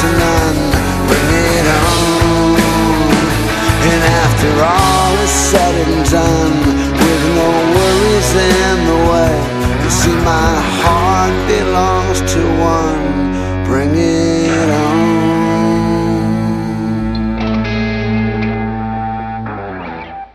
to none. Bring it on. And after all is said and done,